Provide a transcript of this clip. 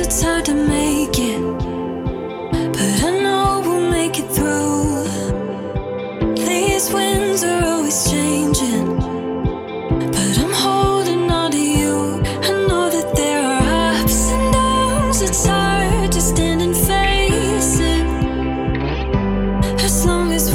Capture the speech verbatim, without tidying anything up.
it's hard to make it, but I know we'll make it through. These winds are always changing, but I'm holding on to you. I know that there are ups and downs, it's hard to stand and face it. As long as